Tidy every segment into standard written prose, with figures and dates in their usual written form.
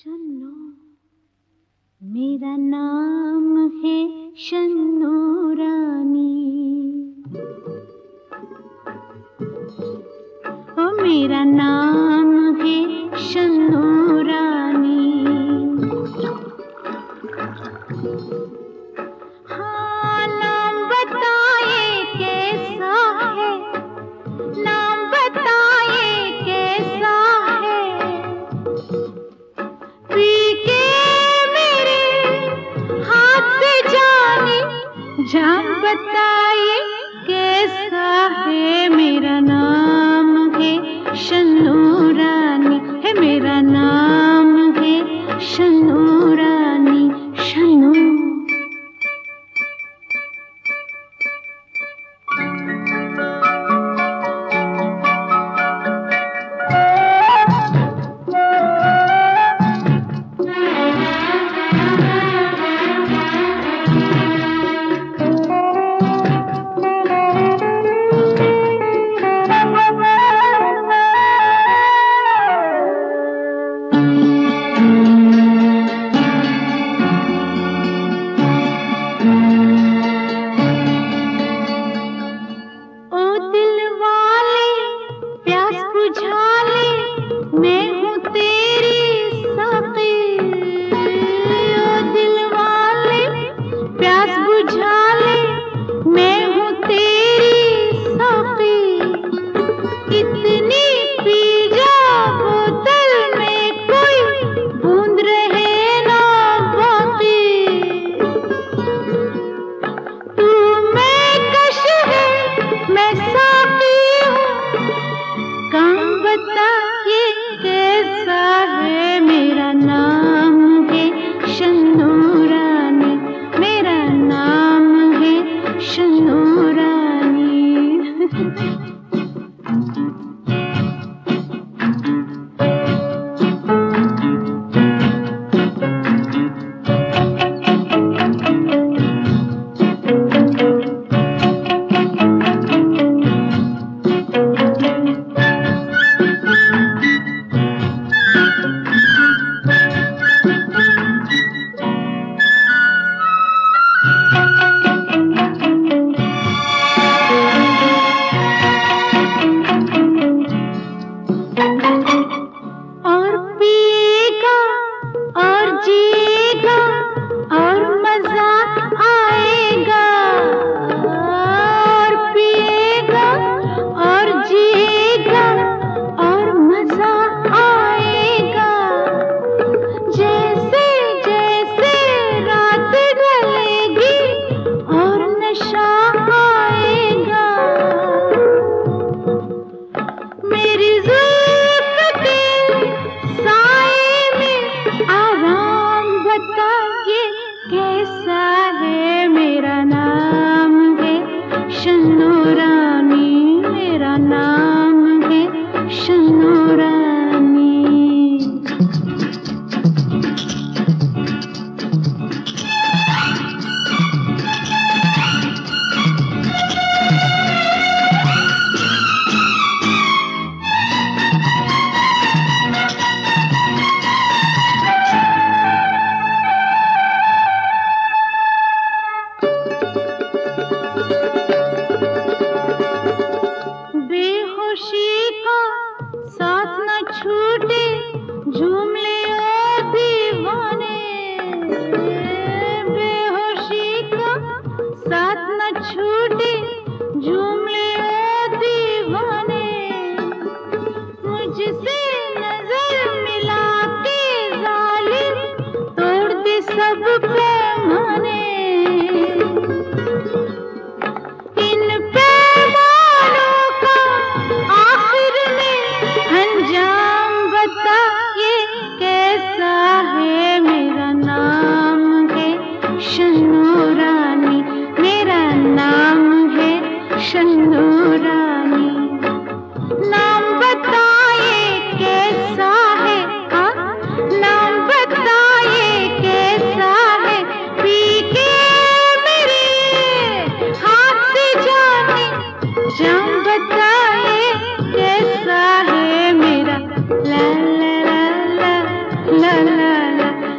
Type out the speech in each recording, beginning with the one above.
शन्नो, मेरा नाम है शन्नो रानी, ओ मेरा नाम है शन्नो रानी। हाँ, नाम बताए कैसा है, नाम बताए कैसा है, पी के मेरे हाथ से जाने जान बताए कैसा है। मेरा नाम है शन्नो रानी, है मेरा नाम है शन्नो रानी, शन्नो। मैं हूँ तेरी साक़ी, ओ दिल वाले प्यास बुझा ले, मैं हूँ तेरी साक़ी। इतनी पी जा बोतल में कोई बूंद रहे ना बाकी। तू मैं कश है मैं साक़ी हूँ, काम बता ये कैसा है। मेरा नाम है शन्नो रानी, मेरा नाम है शन्नो रानी। और पिएगा और जिएगा और मजा आएगा, और पिएगा और जिएगा और मजा आएगा। जैसे जैसे रात ढलेगी और नशा आएगा। मेरी साए में आराम बताइए कैसा है। मेरा नाम है शन्नो रानी, मेरा नाम है शन्नो रानी।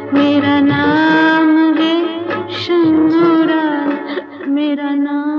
मेरा नाम है शन्नूरानी, मेरा नाम